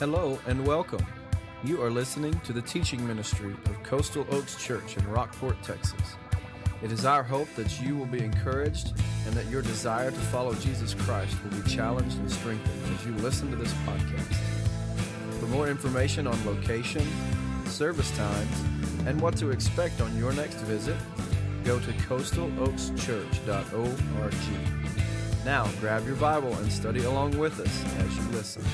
Hello and welcome. You are listening to the teaching ministry of Coastal Oaks Church in Rockport, Texas. It is our hope that you will be encouraged and that your desire to follow Jesus Christ will be challenged and strengthened as you listen to this podcast. For more information on location, service times, and what to expect on your next visit, go to coastaloakschurch.org. Now, grab your Bible and study along with us as you listen.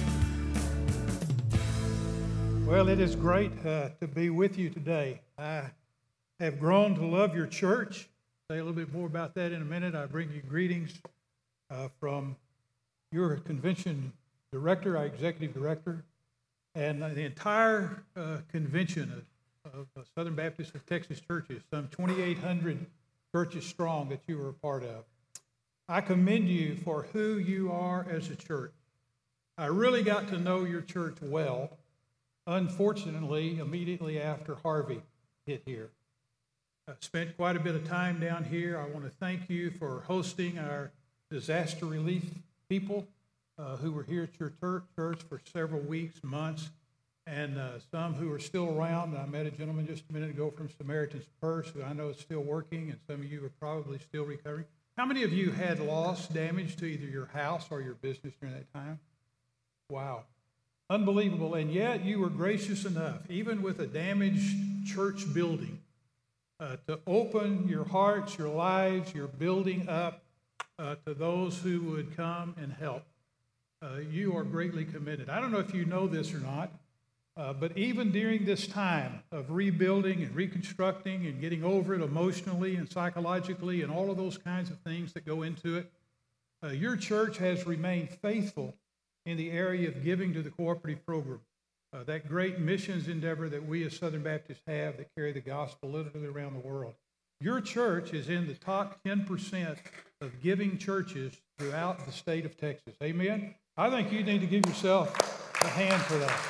Well, it is great to be with you today. I have grown to love your church. Say a little bit more about that in a minute. I bring you greetings from your convention director, our executive director, and the entire convention of Southern Baptist of Texas churches, some 2,800 churches strong that you are a part of. I commend you for who you are as a church. I really got to know your church well. Unfortunately, immediately after Harvey hit here. I spent quite a bit of time down here. I want to thank you for hosting our disaster relief people who were here at your church for several weeks, months, and some who are still around. I met a gentleman just a minute ago from Samaritan's Purse who I know is still working, and some of you are probably still recovering. How many of you had loss, damage to either your house or your business during that time? Wow. Unbelievable, and yet you were gracious enough, even with a damaged church building, to open your hearts, your lives, your building up to those who would come and help. You are greatly committed. I don't know if you know this or not, but even during this time of rebuilding and reconstructing and getting over it emotionally and psychologically and all of those kinds of things that go into it, your church has remained faithful in the area of giving to the cooperative program, that great missions endeavor that we as Southern Baptists have that carry the gospel literally around the world. Your church is in the top 10% of giving churches throughout the state of Texas. Amen? I think you need to give yourself a hand for that.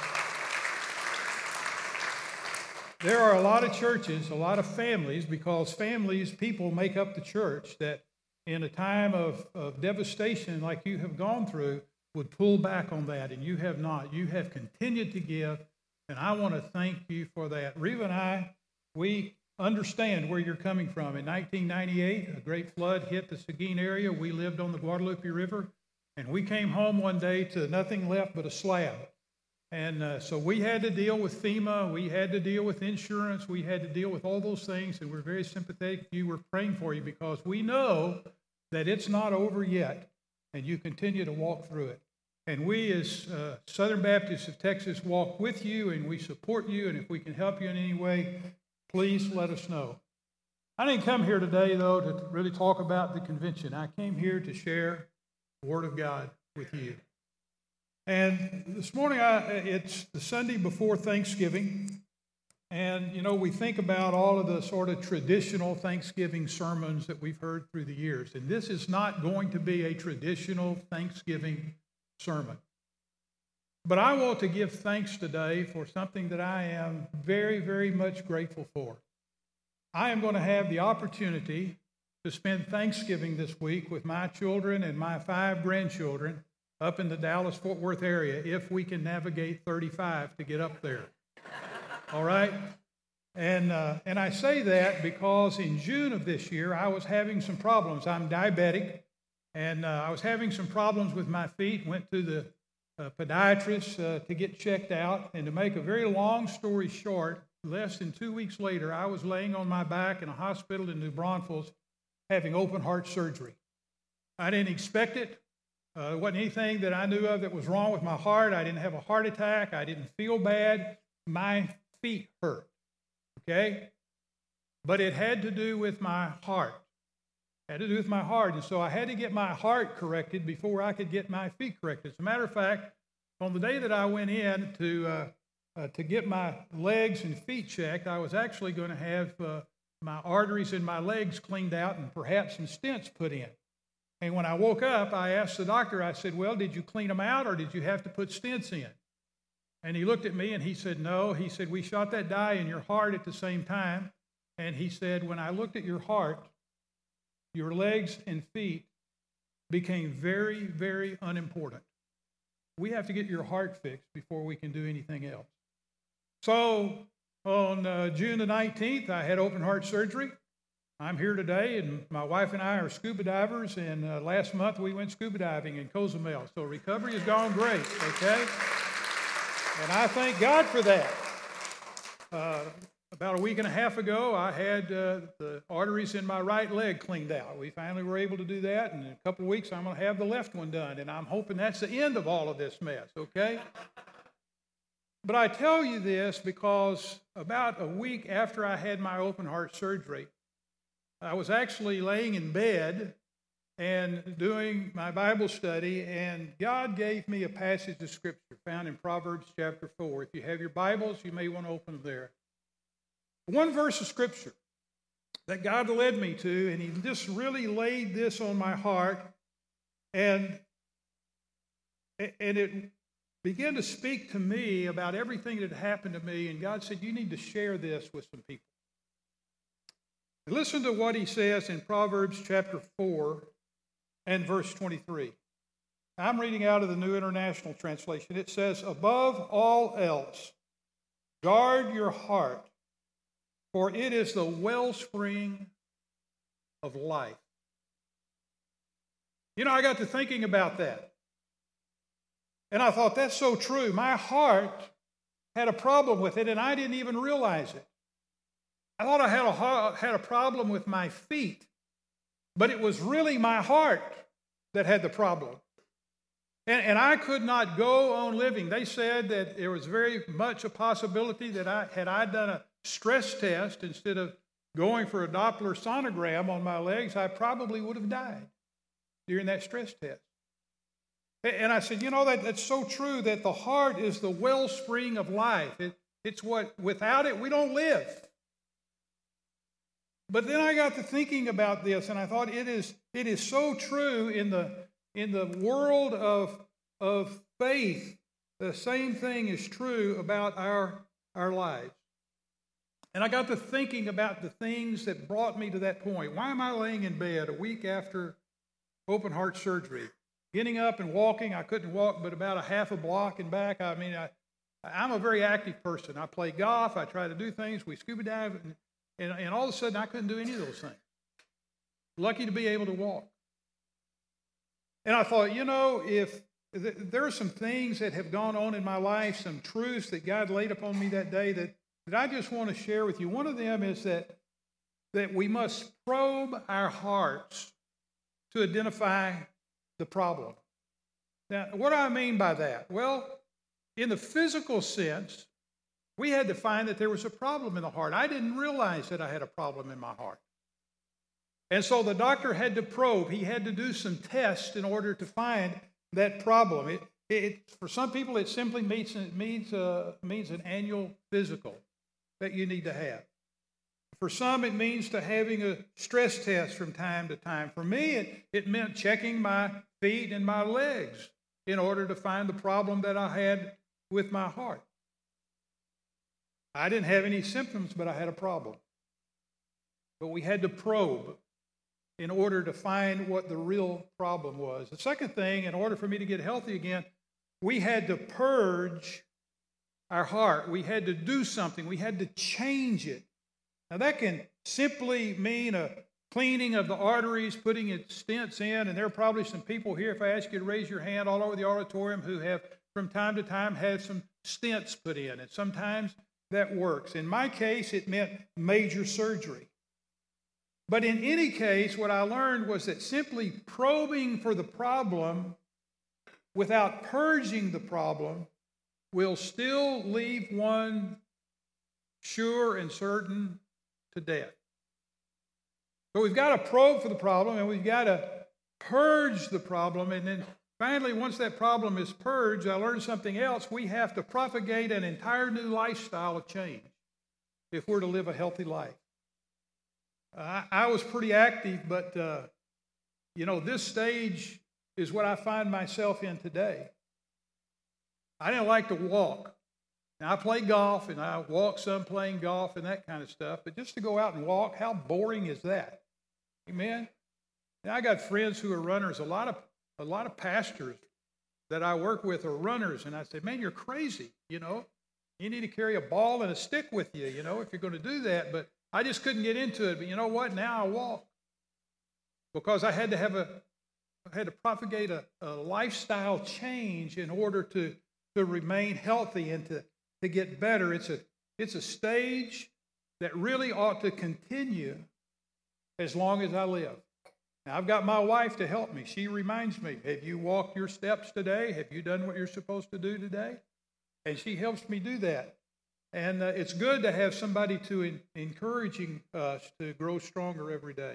There are a lot of churches, a lot of families, because families, people make up the church, that in a time of devastation like you have gone through, would pull back on that, and you have not. You have continued to give, and I want to thank you for that. Reva and I, we understand where you're coming from. In 1998, a great flood hit the Seguin area. We lived on the Guadalupe River, and we came home one day to nothing left but a slab. And so we had to deal with FEMA. We had to deal with insurance. We had to deal with all those things, and we're very sympathetic. You were praying for you because we know that it's not over yet. And you continue to walk through it. And we as Southern Baptists of Texas walk with you, and we support you, and if we can help you in any way, please let us know. I didn't come here today, though, to really talk about the convention. I came here to share the Word of God with you. And this morning, it's the Sunday before Thanksgiving. And, you know, we think about all of the sort of traditional Thanksgiving sermons that we've heard through the years. And this is not going to be a traditional Thanksgiving sermon. But I want to give thanks today for something that I am very, very much grateful for. I am going to have the opportunity to spend Thanksgiving this week with my children and my 5 grandchildren up in the Dallas-Fort Worth area, if we can navigate 35 to get up there. All right? And I say that because in June of this year, I was having some problems. I'm diabetic, and I was having some problems with my feet. Went to the podiatrist to get checked out. And to make a very long story short, less than 2 weeks later, I was laying on my back in a hospital in New Braunfels having open heart surgery. I didn't expect it. There wasn't anything that I knew of that was wrong with my heart. I didn't have a heart attack. I didn't feel bad. My feet hurt, okay? But it had to do with my heart. It had to do with my heart. And so I had to get my heart corrected before I could get my feet corrected. As a matter of fact, on the day that I went in to get my legs and feet checked, I was actually going to have my arteries in my legs cleaned out and perhaps some stents put in. And when I woke up, I asked the doctor, I said, well, did you clean them out or did you have to put stents in? And he looked at me and he said, no. He said, we shot that dye in your heart at the same time. And he said, when I looked at your heart, your legs and feet became very, very unimportant. we have to get your heart fixed before we can do anything else. So on June the 19th, I had open heart surgery. I'm here today, and my wife and I are scuba divers, and last month we went scuba diving in Cozumel. So recovery has gone great, okay? And I thank God for that. About a week and a half ago, I had the arteries in my right leg cleaned out. We finally were able to do that, and in a couple of weeks, I'm going to have the left one done, and I'm hoping that's the end of all of this mess, okay? But I tell you this because about a week after I had my open heart surgery, I was actually laying in bed and doing my Bible study, and God gave me a passage of Scripture found in Proverbs chapter 4. If you have your Bibles, you may want to open them there. One verse of Scripture that God led me to, and He just really laid this on my heart, and it began to speak to me about everything that had happened to me, and God said, you need to share this with some people. Listen to what He says in Proverbs chapter 4 and verse 23. I'm reading out of the New International Translation. It says, above all else, guard your heart, for it is the wellspring of life. You know, I got to thinking about that. And I thought, that's so true. My heart had a problem with it, and I didn't even realize it. I thought I had a problem with my feet, but it was really my heart that had the problem. And I could not go on living. They said that there was very much a possibility that had I done a stress test instead of going for a Doppler sonogram on my legs, I probably would have died during that stress test. And I said, you know, that's so true, that the heart is the wellspring of life. It's what, without it, we don't live. But then I got to thinking about this, and I thought it is so true in the world of faith. The same thing is true about our lives. And I got to thinking about the things that brought me to that point. Why am I laying in bed a week after open heart surgery? Getting up and walking, I couldn't walk but about a half a block and back. I mean, I'm a very active person. I play golf. I try to do things. We scuba dive. And all of a sudden, I couldn't do any of those things. Lucky to be able to walk. And I thought, you know, if there are some things that have gone on in my life, some truths that God laid upon me that day that I just want to share with you. One of them is that we must probe our hearts to identify the problem. Now, what do I mean by that? Well, in the physical sense, we had to find that there was a problem in the heart. I didn't realize that I had a problem in my heart. And so the doctor had to probe. He had to do some tests in order to find that problem. For some people, it simply means an annual physical that you need to have. For some, it means to having a stress test from time to time. For me, it meant checking my feet and my legs in order to find the problem that I had with my heart. I didn't have any symptoms, but I had a problem. But we had to probe in order to find what the real problem was. The second thing, in order for me to get healthy again, we had to purge our heart. We had to do something. We had to change it. Now, that can simply mean a cleaning of the arteries, putting stents in, and there are probably some people here, if I ask you to raise your hand all over the auditorium, who have from time to time had some stents put in, and sometimes that works. In my case, it meant major surgery. But in any case, what I learned was that simply probing for the problem without purging the problem will still leave one sure and certain to death. So we've got to probe for the problem, and we've got to purge the problem. And then finally, once that problem is purged, I learned something else. We have to propagate an entire new lifestyle of change if we're to live a healthy life. I was pretty active, but, this stage is what I find myself in today. I didn't like to walk. Now, I play golf, and I walk some playing golf and that kind of stuff, but just to go out and walk, how boring is that? Amen? Now, I got friends who are runners. A lot of pastors that I work with are runners, and I say, man, you're crazy, you know. You need to carry a ball and a stick with you, you know, if you're going to do that. But I just couldn't get into it. But you know what? Now I walk because I had to propagate a lifestyle change in order to remain healthy and to get better. It's a stage that really ought to continue as long as I live. Now, I've got my wife to help me. She reminds me, have you walked your steps today? Have you done what you're supposed to do today? And she helps me do that. And it's good to have somebody to encouraging us to grow stronger every day.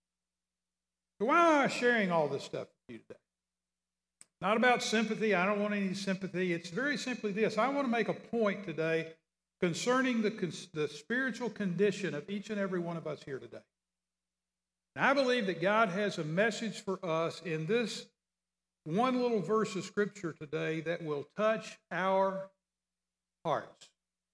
So why am I sharing all this stuff with you today? Not about sympathy. I don't want any sympathy. It's very simply this. I want to make a point today concerning the spiritual condition of each and every one of us here today. And I believe that God has a message for us in this one little verse of Scripture today that will touch our hearts.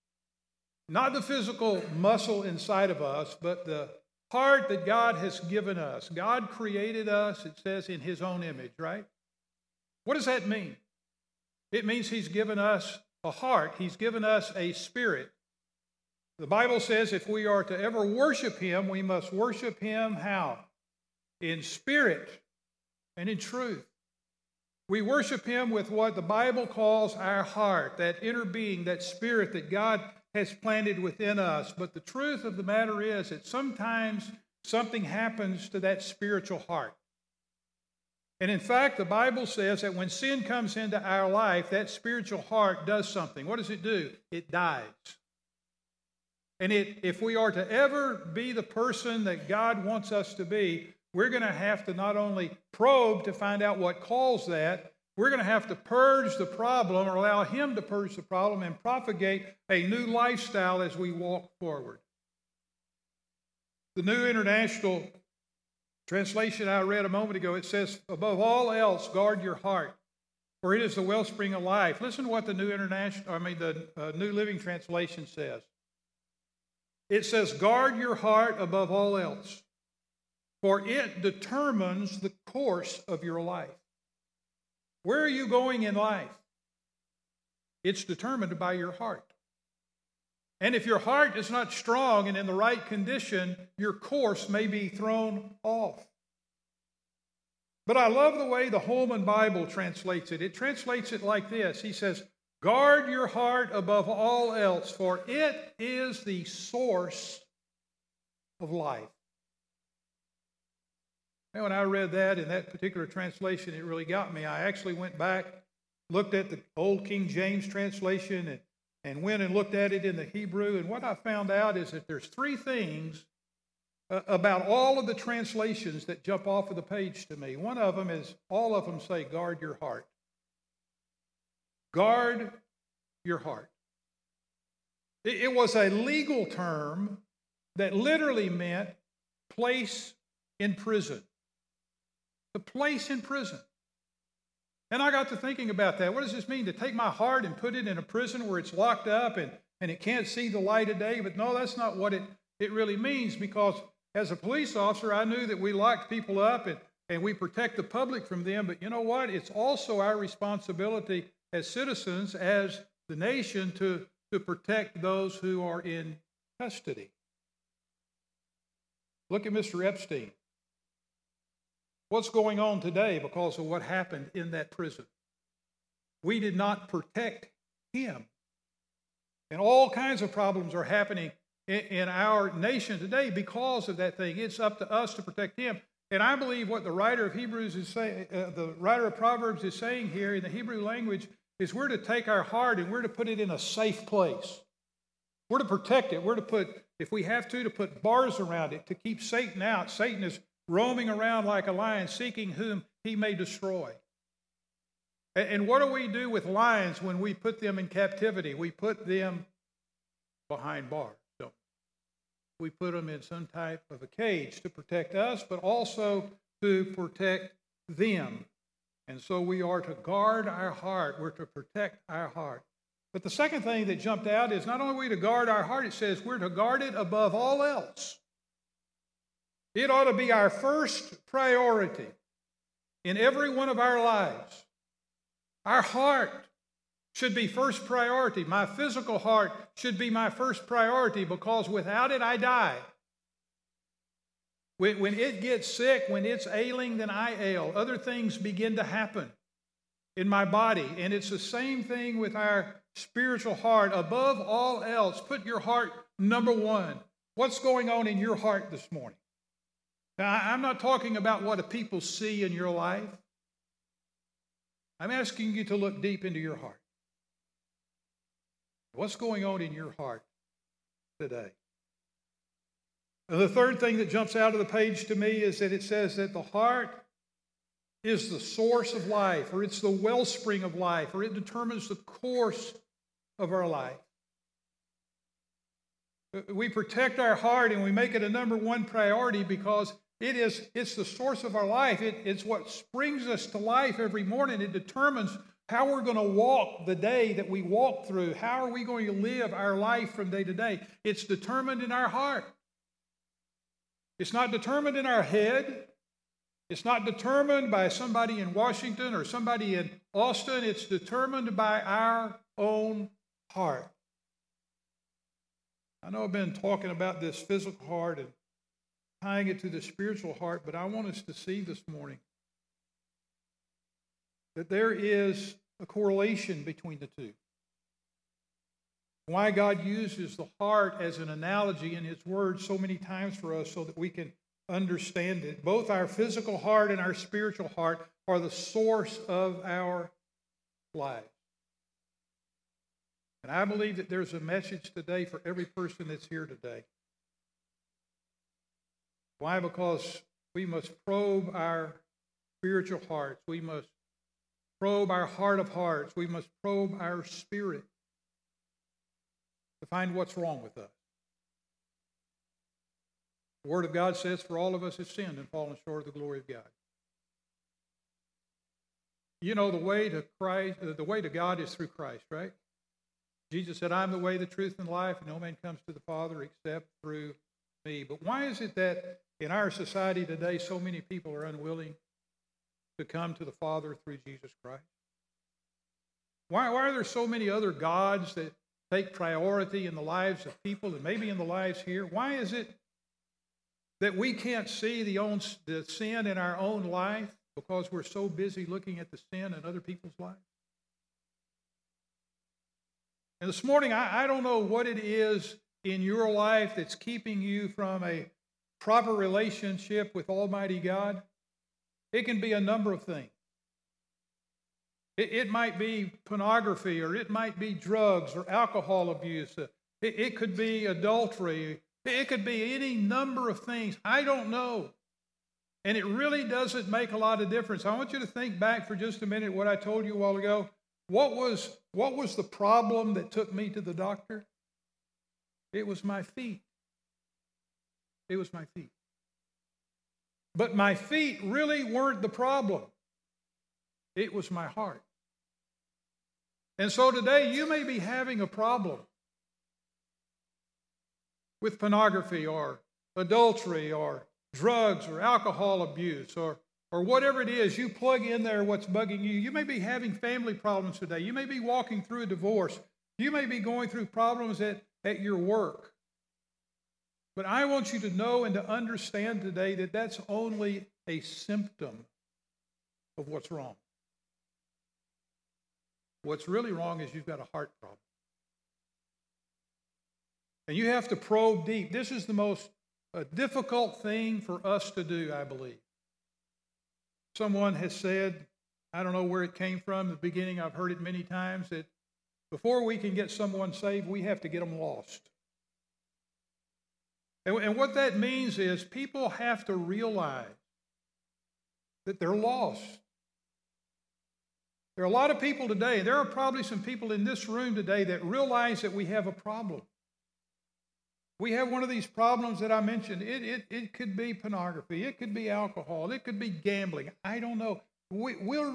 Not the physical muscle inside of us, but the heart that God has given us. God created us, it says, in His own image, right? What does that mean? It means He's given us a heart. He's given us a spirit. The Bible says if we are to ever worship Him, we must worship Him how? In spirit and in truth. We worship Him with what the Bible calls our heart, that inner being, that spirit that God has planted within us. But the truth of the matter is that sometimes something happens to that spiritual heart. And in fact, the Bible says that when sin comes into our life, that spiritual heart does something. What does it do? It dies. And if we are to ever be the person that God wants us to be, we're going to have to not only probe to find out what caused that, we're going to have to purge the problem or allow Him to purge the problem and propagate a new lifestyle as we walk forward. The New International Translation I read a moment ago, it says, above all else, guard your heart, for it is the wellspring of life. Listen to what the New Living Translation says. It says, guard your heart above all else, for it determines the course of your life. Where are you going in life? It's determined by your heart. And if your heart is not strong and in the right condition, your course may be thrown off. But I love the way the Holman Bible translates it. It translates it like this. He says, guard your heart above all else, for it is the source of life. And when I read that in that particular translation, it really got me. I actually went back, looked at the old King James translation, and went and looked at it in the Hebrew. And what I found out is that there's three things about all of the translations that jump off of the page to me. One of them is, all of them say, guard your heart. Guard your heart. It was a legal term that literally meant place in prison. The place in prison. And I got to thinking about that. What does this mean? To take my heart and put it in a prison where it's locked up and it can't see the light of day? But no, that's not what it really means, because as a police officer, I knew that we locked people up and we protect the public from them. But you know what? It's also our responsibility as citizens, as the nation, to protect those who are in custody. Look at Mr. Epstein. What's going on today because of what happened in that prison? We did not protect him. And all kinds of problems are happening in our nation today because of that thing. It's up to us to protect him. And I believe what the writer of Hebrews is saying, the writer of Proverbs is saying here in the Hebrew language, is we're to take our heart and we're to put it in a safe place. We're to protect it. We're to put, if we have to put bars around it to keep Satan out. Satan is roaming around like a lion, seeking whom he may destroy. And what do we do with lions when we put them in captivity? We put them behind bars, don't we? We put them in some type of a cage to protect us, but also to protect them. And so we are to guard our heart. We're to protect our heart. But the second thing that jumped out is not only are we to guard our heart, it says we're to guard it above all else. It ought to be our first priority in every one of our lives. Our heart should be first priority. My physical heart should be my first priority, because without it, I die. When it gets sick, when it's ailing, then I ail. Other things begin to happen in my body. And it's the same thing with our spiritual heart. Above all else, put your heart number one. What's going on in your heart this morning? Now, I'm not talking about what the people see in your life. I'm asking you to look deep into your heart. What's going on in your heart today? And the third thing that jumps out of the page to me is that it says that the heart is the source of life, or it's the wellspring of life, or it determines the course of our life. We protect our heart and we make it a number one priority because it's the source of our life. It's what springs us to life every morning. It determines how we're going to walk the day that we walk through. How are we going to live our life from day to day? It's determined in our heart. It's not determined in our head. It's not determined by somebody in Washington or somebody in Austin. It's determined by our own heart. I know I've been talking about this physical heart and tying it to the spiritual heart, but I want us to see this morning that there is a correlation between the two. Why God uses the heart as an analogy in His Word so many times for us so that we can understand it. Both our physical heart and our spiritual heart are the source of our lives. And I believe that there's a message today for every person that's here today. Why? Because we must probe our spiritual hearts. We must probe our heart of hearts. We must probe our spirit to find what's wrong with us. The Word of God says, for all of us have sinned and fallen short of the glory of God. You know, the way to Christ, the way to God is through Christ, right? Jesus said, I'm the way, the truth, and life, and no man comes to the Father except through me. But why is it that in our society today so many people are unwilling to come to the Father through Jesus Christ? Why are there so many other gods that take priority in the lives of people and maybe in the lives here? Why is it that we can't see the sin in our own life because we're so busy looking at the sin in other people's lives? And this morning, I don't know what it is in your life that's keeping you from a proper relationship with Almighty God. It can be a number of things. It might be pornography, or it might be drugs or alcohol abuse. It could be adultery. It could be any number of things. I don't know. And it really doesn't make a lot of difference. I want you to think back for just a minute what I told you a while ago. What was the problem that took me to the doctor? It was my feet. It was my feet. But my feet really weren't the problem. It was my heart. And so today you may be having a problem with pornography or adultery or drugs or alcohol abuse or whatever it is. You plug in there what's bugging you. You may be having family problems today. You may be walking through a divorce. You may be going through problems at your work. But I want you to know and to understand today that that's only a symptom of what's wrong. What's really wrong is you've got a heart problem. And you have to probe deep. This is the most difficult thing for us to do, I believe. Someone has said, I don't know where it came from, the beginning, I've heard it many times, that before we can get someone saved, we have to get them lost. And what that means is people have to realize that they're lost. There are a lot of people today, there are probably some people in this room today that realize that we have a problem. We have one of these problems that I mentioned. It could be pornography. It could be alcohol. It could be gambling. I don't know. We're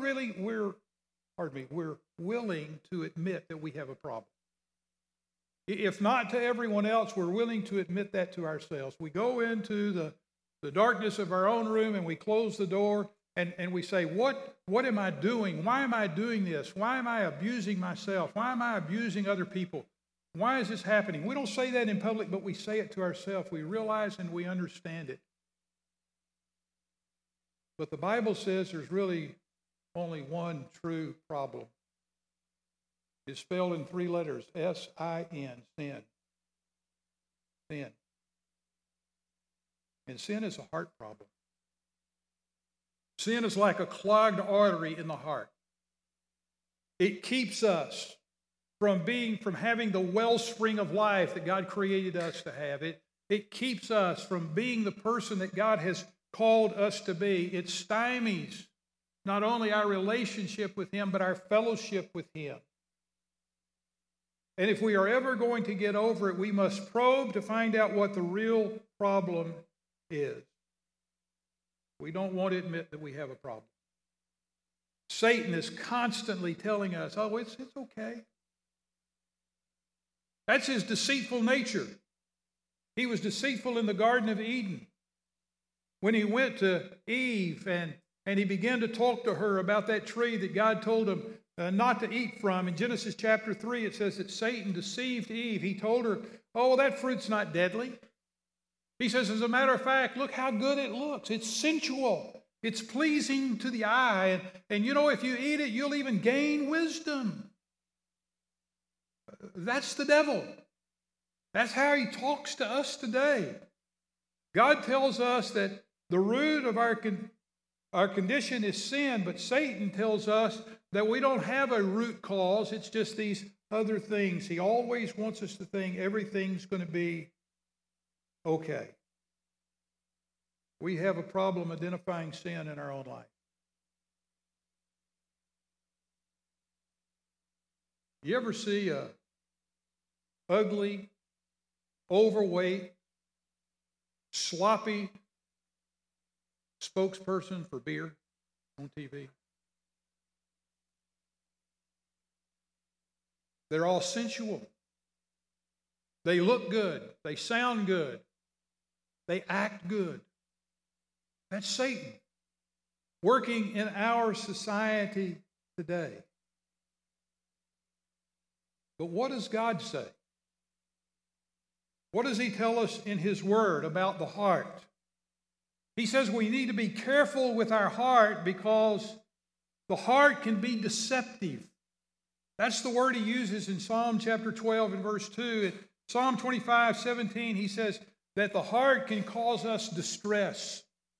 willing to admit that we have a problem. If not to everyone else, we're willing to admit that to ourselves. We go into the darkness of our own room and we close the door and we say, what am I doing? Why am I doing this? Why am I abusing myself? Why am I abusing other people? Why is this happening? We don't say that in public, but we say it to ourselves. We realize and we understand it. But the Bible says there's really only one true problem. It's spelled in 3 letters, S-I-N, sin. Sin. And sin is a heart problem. Sin is like a clogged artery in the heart. It keeps us from having the wellspring of life that God created us to have. It keeps us from being the person that God has called us to be. It stymies not only our relationship with Him, but our fellowship with Him. And if we are ever going to get over it, we must probe to find out what the real problem is. We don't want to admit that we have a problem. Satan is constantly telling us, oh, it's okay. That's his deceitful nature. He was deceitful in the Garden of Eden when he went to Eve and he began to talk to her about that tree that God told him not to eat from. In Genesis chapter 3, it says that Satan deceived Eve. He told her, oh, that fruit's not deadly. He says, as a matter of fact, look how good it looks. It's sensual. It's pleasing to the eye. And you know, if you eat it, you'll even gain wisdom. That's the devil. That's how he talks to us today. God tells us that the root of our condition is sin, but Satan tells us that we don't have a root cause. It's just these other things. He always wants us to think everything's going to be okay. We have a problem identifying sin in our own life. You ever see a ugly, overweight, sloppy spokesperson for beer on TV? They're all sensual. They look good. They sound good. They act good. That's Satan working in our society today. But what does God say? What does He tell us in His Word about the heart? He says we need to be careful with our heart because the heart can be deceptive. That's the word He uses in Psalm chapter 12 and verse 2. In Psalm 25:17, He says that the heart can cause us distress.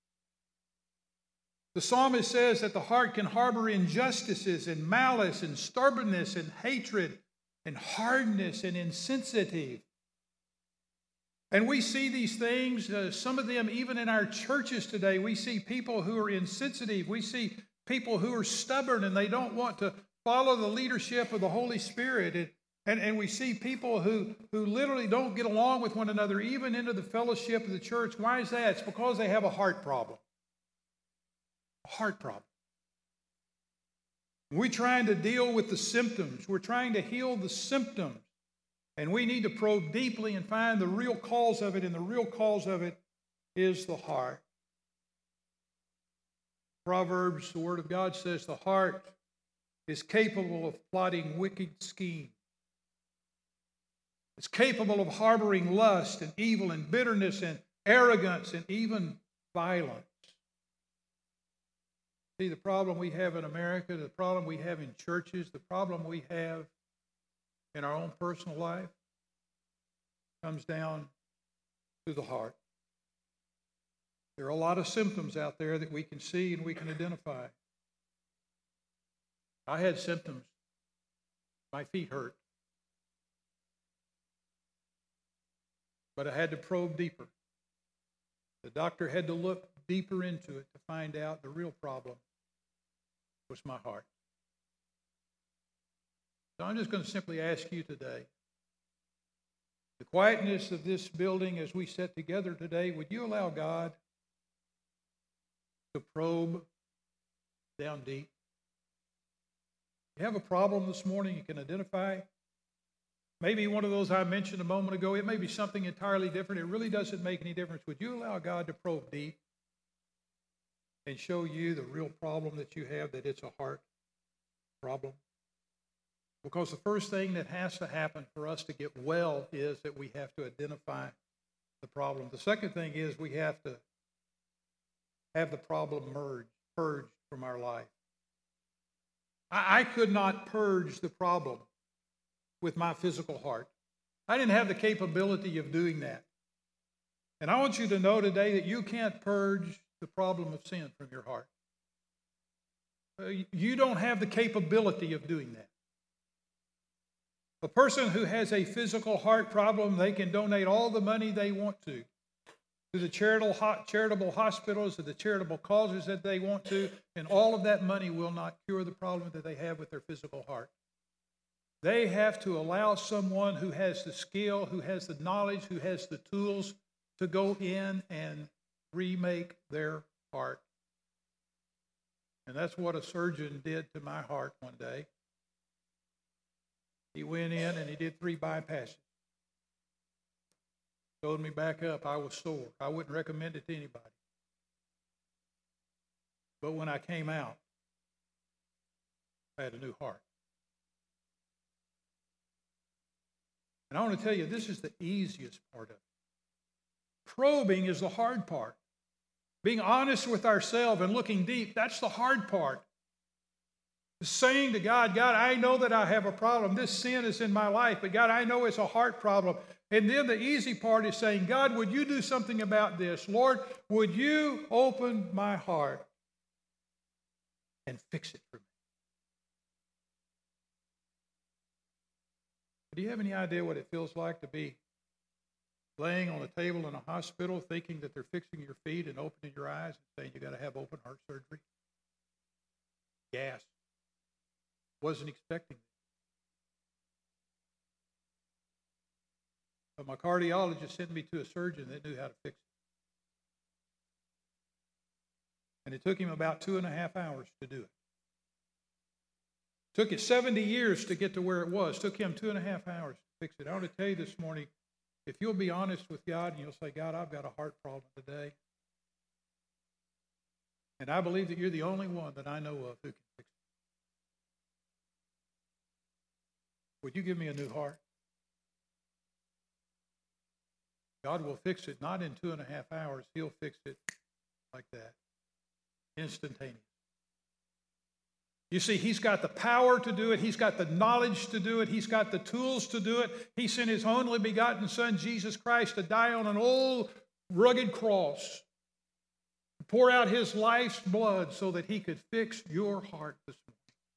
The psalmist says that the heart can harbor injustices and malice and stubbornness and hatred and hardness and insensitive. And we see these things, some of them even in our churches today. We see people who are insensitive. We see people who are stubborn and they don't want to follow the leadership of the Holy Spirit. And we see people who literally don't get along with one another, even into the fellowship of the church. Why is that? It's because they have a heart problem. A heart problem. We're trying to deal with the symptoms. We're trying to heal the symptoms. And we need to probe deeply and find the real cause of it. And the real cause of it is the heart. Proverbs, the Word of God says the heart is capable of plotting wicked schemes. It's capable of harboring lust and evil and bitterness and arrogance and even violence. See, the problem we have in America, the problem we have in churches, the problem we have in our own personal life comes down to the heart. There are a lot of symptoms out there that we can see and we can identify. I had symptoms. My feet hurt. But I had to probe deeper. The doctor had to look deeper into it to find out the real problem was my heart. So I'm just going to simply ask you today, the quietness of this building as we sit together today, would you allow God to probe down deep? You have a problem this morning you can identify. Maybe one of those I mentioned a moment ago. It may be something entirely different. It really doesn't make any difference. Would you allow God to probe deep? and show you the real problem that you have, that it's a heart problem? Because the first thing that has to happen for us to get well is that we have to identify the problem. The second thing is we have to have the problem purged from our life. I could not purge the problem with my physical heart. I didn't have the capability of doing that. And I want you to know today that you can't purge the problem of sin from your heart. You don't have the capability of doing that. A person who has a physical heart problem, they can donate all the money they want to the charitable hospitals, to the charitable causes that they want to, and all of that money will not cure the problem that they have with their physical heart. They have to allow someone who has the skill, who has the knowledge, who has the tools to go in and remake their heart. And that's what a surgeon did to my heart one day. He went in and he did 3 bypasses. Sewed me back up. I was sore. I wouldn't recommend it to anybody. But when I came out, I had a new heart. And I want to tell you, this is the easiest part of it. Probing is the hard part. Being honest with ourselves and looking deep, that's the hard part. Saying to God, God, I know that I have a problem. This sin is in my life, but God, I know it's a heart problem. And then the easy part is saying, God, would you do something about this? Lord, would you open my heart and fix it for me? Do you have any idea what it feels like to be laying on a table in a hospital thinking that they're fixing your feet and opening your eyes and saying you got to have open heart surgery? Gas. Wasn't expecting it. But my cardiologist sent me to a surgeon that knew how to fix it. And it took him about 2.5 hours to do it. Took it 70 years to get to where it was. Took him 2.5 hours to fix it. I want to tell you this morning, if you'll be honest with God and you'll say, God, I've got a heart problem today. And I believe that you're the only one that I know of who can fix it. Would you give me a new heart? God will fix it, not in 2.5 hours. He'll fix it like that. Instantaneous. You see, He's got the power to do it. He's got the knowledge to do it. He's got the tools to do it. He sent His only begotten Son, Jesus Christ, to die on an old rugged cross, to pour out His life's blood so that He could fix your heart this morning.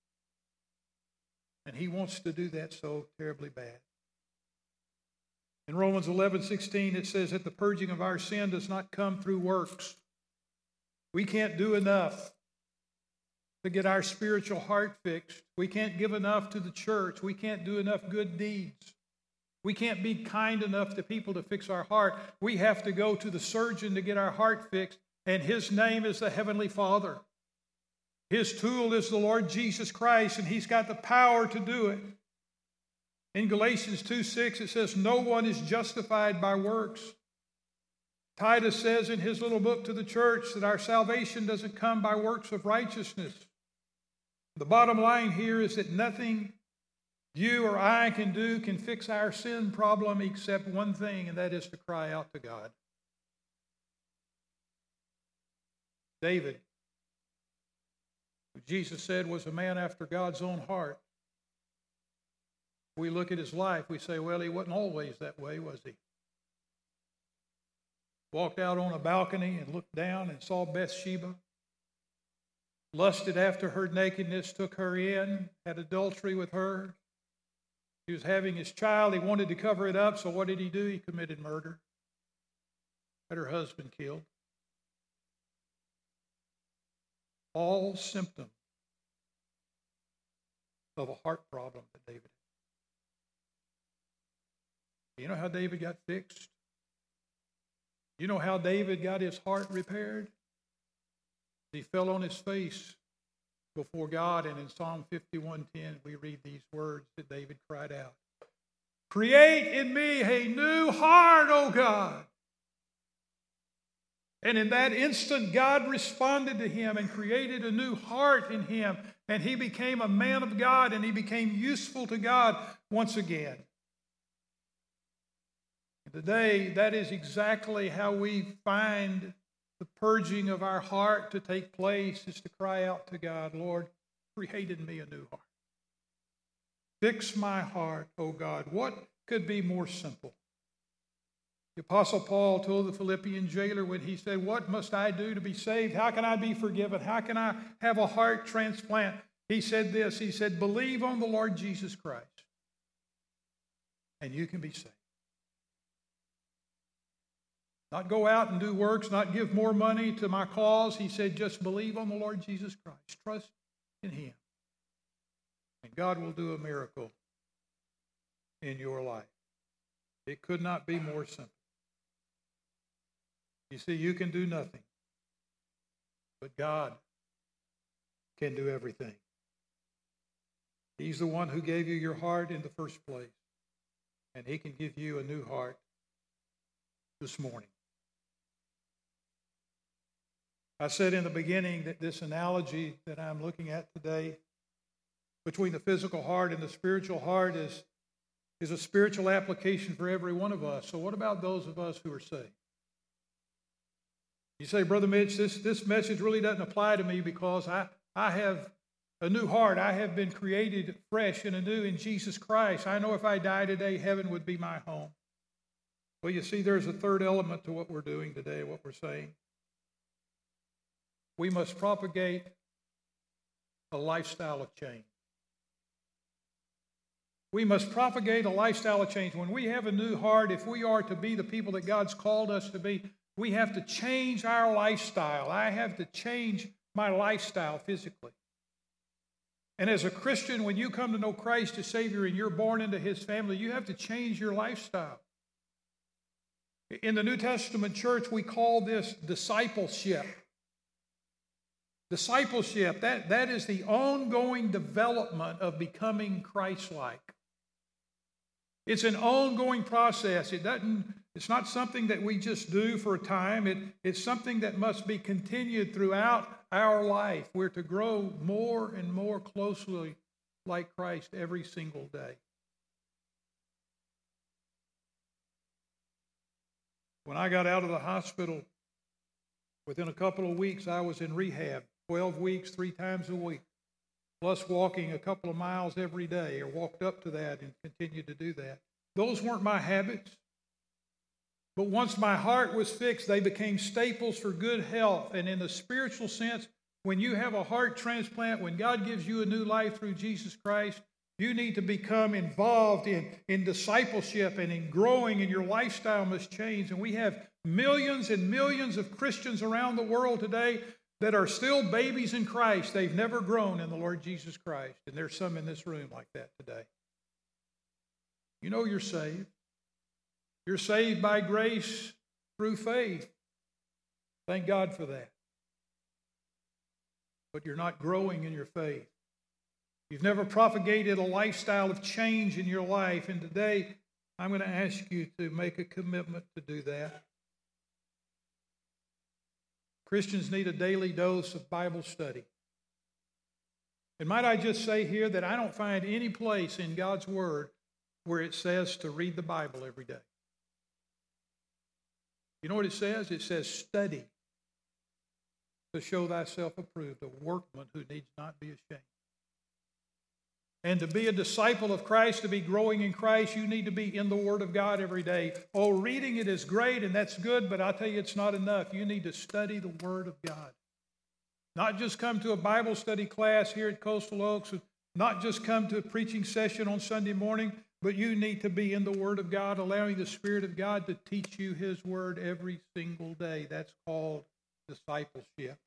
And He wants to do that so terribly bad. In Romans 11:16, it says that the purging of our sin does not come through works. We can't do enough to get our spiritual heart fixed. We can't give enough to the church. We can't do enough good deeds. We can't be kind enough to people to fix our heart. We have to go to the surgeon to get our heart fixed, and His name is the Heavenly Father. His tool is the Lord Jesus Christ, and He's got the power to do it. In Galatians 2:6, it says, no one is justified by works. Titus says in his little book to the church that our salvation doesn't come by works of righteousness. The bottom line here is that nothing you or I can do can fix our sin problem except one thing, and that is to cry out to God. David, who Jesus said was a man after God's own heart. We look at his life, we say, well, he wasn't always that way, was he? Walked out on a balcony and looked down and saw Bathsheba, lusted after her nakedness, took her in, had adultery with her. He was having his child. He wanted to cover it up, so what did he do? He committed murder. Had her husband killed. All symptoms of a heart problem that David had. You know how David got fixed? You know how David got his heart repaired? He fell on his face before God, and in Psalm 51:10 we read these words that David cried out. Create in me a new heart, O God, And in that instant, God responded to him and created a new heart in him. And he became a man of God, and he became useful to God once again. And today, that is exactly how we find the purging of our heart to take place, is to cry out to God, Lord, create in me a new heart. Fix my heart, O God. What could be more simple? The Apostle Paul told the Philippian jailer when he said, what must I do to be saved? How can I be forgiven? How can I have a heart transplant? He said this, he said, believe on the Lord Jesus Christ, and you can be saved. Not go out and do works, not give more money to my cause. He said, just believe on the Lord Jesus Christ. Trust in him. And God will do a miracle in your life. It could not be more simple. You see, you can do nothing, but God can do everything. He's the one who gave you your heart in the first place, and he can give you a new heart this morning. I said in the beginning that this analogy that I'm looking at today between the physical heart and the spiritual heart is a spiritual application for every one of us. So what about those of us who are saved? You say, Brother Mitch, this message really doesn't apply to me because I have a new heart. I have been created fresh and anew in Jesus Christ. I know if I die today, heaven would be my home. Well, you see, there's a third element to what we're doing today, what we're saying. We must propagate a lifestyle of change. We must propagate a lifestyle of change. When we have a new heart, if we are to be the people that God's called us to be, we have to change our lifestyle. I have to change my lifestyle physically. And as a Christian, when you come to know Christ as Savior and you're born into his family, you have to change your lifestyle. In the New Testament church, we call this discipleship. Discipleship, that is the ongoing development of becoming Christ-like. It's an ongoing process. It's not something that we just do for a time. It's something that must be continued throughout our life. We're to grow more and more closely like Christ every single day. When I got out of the hospital, within a couple of weeks, I was in rehab, 12 weeks, 3 times a week, plus walking a couple of miles every day, or walked up to that and continued to do that. Those weren't my habits. But once my heart was fixed, they became staples for good health. And in the spiritual sense, when you have a heart transplant, when God gives you a new life through Jesus Christ, you need to become involved in discipleship and in growing, and your lifestyle must change. And we have millions and millions of Christians around the world today that are still babies in Christ. They've never grown in the Lord Jesus Christ. And there's some in this room like that today. You know you're saved. You're saved by grace through faith. Thank God for that. But you're not growing in your faith. You've never propagated a lifestyle of change in your life. And today, I'm going to ask you to make a commitment to do that. Christians need a daily dose of Bible study. And might I just say here that I don't find any place in God's Word where it says to read the Bible every day. You know what it says? It says study to show thyself approved, a workman who needs not be ashamed. And to be a disciple of Christ, to be growing in Christ, you need to be in the Word of God every day. Oh, reading it is great and that's good, but I'll tell you it's not enough. You need to study the Word of God. Not just come to a Bible study class here at Coastal Oaks, not just come to a preaching session on Sunday morning, but you need to be in the Word of God, allowing the Spirit of God to teach you His Word every single day. That's called discipleship.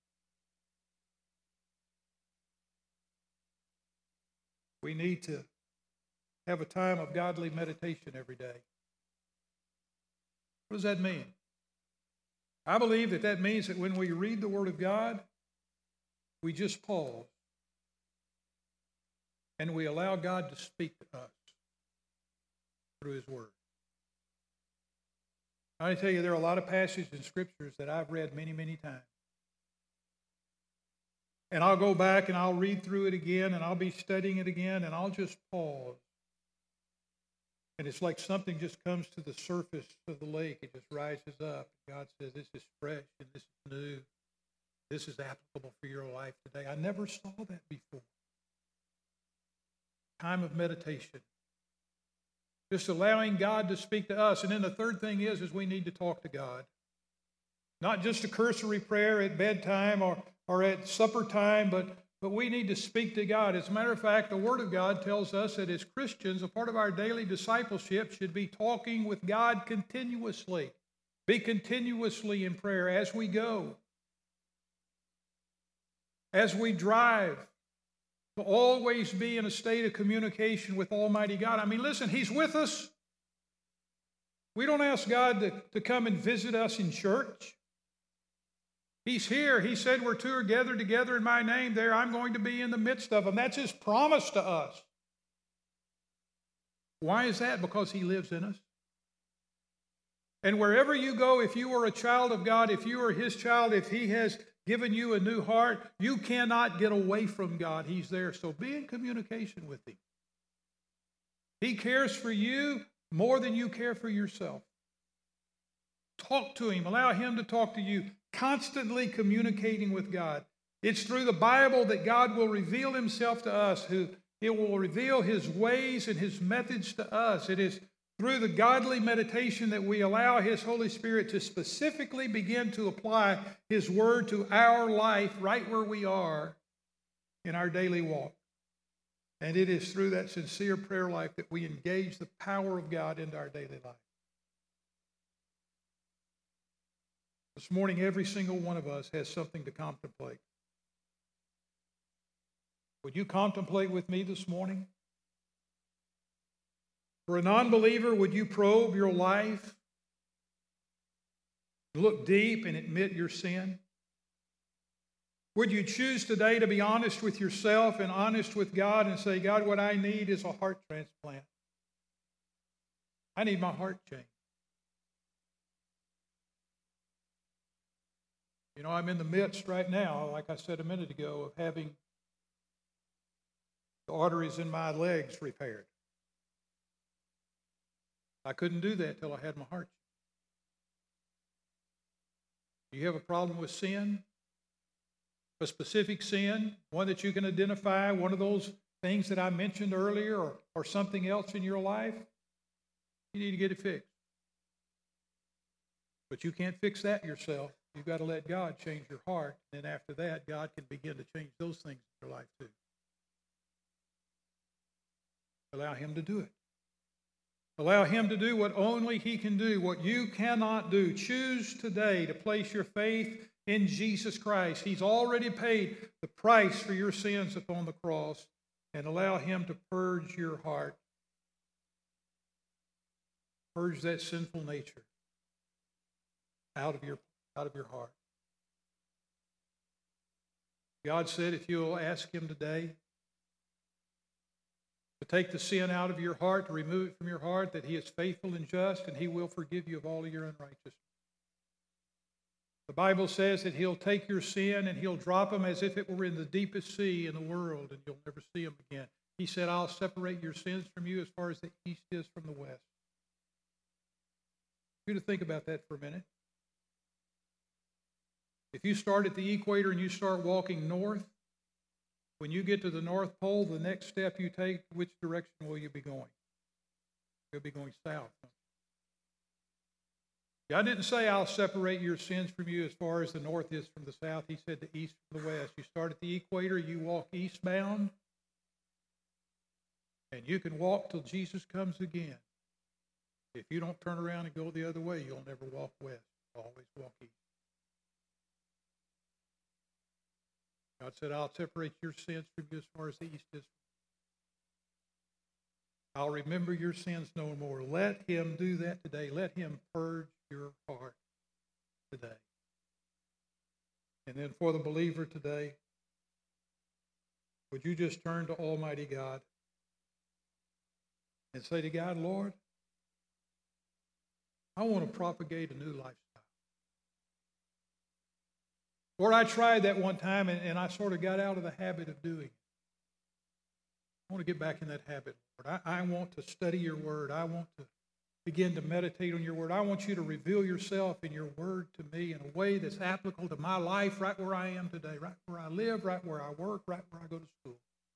We need to have a time of godly meditation every day. What does that mean? I believe that means that when we read the Word of God, we just pause and we allow God to speak to us through His Word. I tell you, there are a lot of passages in Scriptures that I've read many, many times. And I'll go back and I'll read through it again, and I'll be studying it again, and I'll just pause. And it's like something just comes to the surface of the lake. It just rises up. God says, this is fresh and this is new. This is applicable for your life today. I never saw that before. Time of meditation. Just allowing God to speak to us. And then the third thing is we need to talk to God. Not just a cursory prayer at bedtime or at supper time, but we need to speak to God. As a matter of fact, the Word of God tells us that as Christians, a part of our daily discipleship should be talking with God continuously. Be continuously in prayer as we go, as we drive, to always be in a state of communication with Almighty God. I mean, listen, He's with us. We don't ask God to come and visit us in church. He's here. He said, where two are gathered together in my name, there I'm going to be in the midst of them. That's His promise to us. Why is that? Because He lives in us. And wherever you go, if you are a child of God, if you are His child, if He has given you a new heart, you cannot get away from God. He's there. So be in communication with Him. He cares for you more than you care for yourself. Talk to Him. Allow Him to talk to you. Constantly communicating with God. It's through the Bible that God will reveal Himself to us. He will reveal His ways and His methods to us. It is through the godly meditation that we allow His Holy Spirit to specifically begin to apply His Word to our life right where we are in our daily walk. And it is through that sincere prayer life that we engage the power of God into our daily life. This morning, every single one of us has something to contemplate. Would you contemplate with me this morning? For a non-believer, would you probe your life? Look deep and admit your sin? Would you choose today to be honest with yourself and honest with God and say, God, what I need is a heart transplant. I need my heart changed. You know, I'm in the midst right now, like I said a minute ago, of having the arteries in my legs repaired. I couldn't do that till I had my heart. Do you have a problem with sin? A specific sin, one that you can identify, one of those things that I mentioned earlier, or something else in your life? You need to get it fixed. But you can't fix that yourself. You've got to let God change your heart. And then after that, God can begin to change those things in your life too. Allow Him to do it. Allow Him to do what only He can do, what you cannot do. Choose today to place your faith in Jesus Christ. He's already paid the price for your sins upon the cross. And allow Him to purge your heart. Purge that sinful nature out of your heart. God said if you'll ask Him today to take the sin out of your heart, to remove it from your heart, that He is faithful and just, and He will forgive you of all of your unrighteousness. The Bible says that He'll take your sin and He'll drop them as if it were in the deepest sea in the world, and you'll never see them again. He said, I'll separate your sins from you as far as the east is from the west. I want you to think about that for a minute. If you start at the equator and you start walking north, when you get to the North Pole, the next step you take, which direction will you be going? You'll be going south. God didn't say, I'll separate your sins from you as far as the north is from the south. He said the east from the west. You start at the equator, you walk eastbound, and you can walk till Jesus comes again. If you don't turn around and go the other way, you'll never walk west. You'll always walk east. God said, I'll separate your sins from you as far as the east is. I'll remember your sins no more. Let Him do that today. Let Him purge your heart today. And then for the believer today, would you just turn to Almighty God and say to God, Lord, I want to propagate a new lifestyle. Lord, I tried that one time, and I sort of got out of the habit of doing it. I want to get back in that habit, Lord. I want to study your word. I want to begin to meditate on your word. I want you to reveal yourself in your word to me in a way that's applicable to my life right where I am today, right where I live, right where I work, right where I go to school.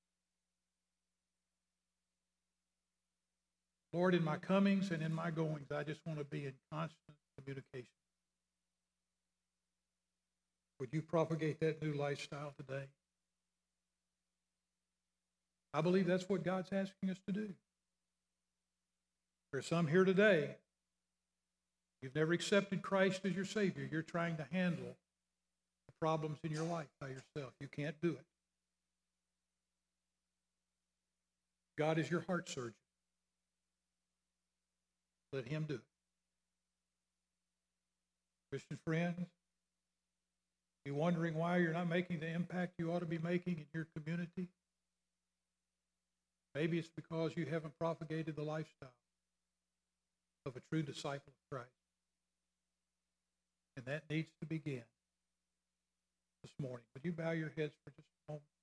Lord, in my comings and in my goings, I just want to be in constant communication. Would you propagate that new lifestyle today? I believe that's what God's asking us to do. There are some here today, you've never accepted Christ as your Savior. You're trying to handle the problems in your life by yourself. You can't do it. God is your heart surgeon. Let him do it. Christian friends, you're wondering why you're not making the impact you ought to be making in your community? Maybe it's because you haven't propagated the lifestyle of a true disciple of Christ. And that needs to begin this morning. Would you bow your heads for just a moment?